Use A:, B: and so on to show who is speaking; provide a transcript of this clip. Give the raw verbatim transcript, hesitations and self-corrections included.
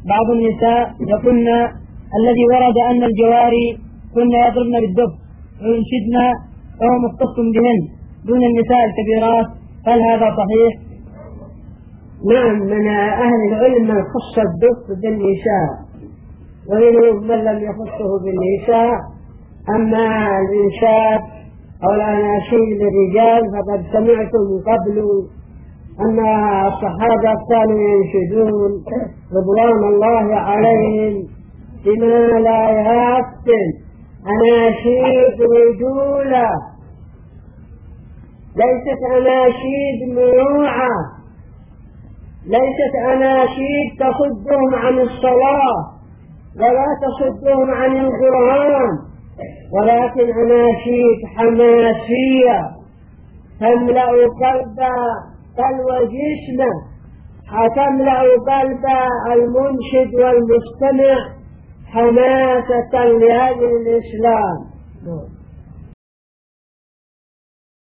A: بعض النساء يقولن الذي ورد أن الجواري كن يضربن بالدف وينشدن وهو مختص بهن دون النساء الكبيرات، هل هذا صحيح؟
B: نعم، من أهل العلم من خص الدف بالنساء، ومنهم من لم يخصه بالنساء. أما الإنشاد أو الأناشيد للرجال فقد سمعت من قبل أن الصحابة كانوا ينشدون رضوان الله عليهم بما لا يحسن أناشيد رجولة، ليست أناشيد ممنوعة، ليست أناشيد تصدهم عن الصلاة ولا تصدهم عن القرآن، ولكن أناشيد حماسية تملأ قلب قلب جسمه، تملأ قلب المنشد والمستمع حماسة لأجل الإسلام.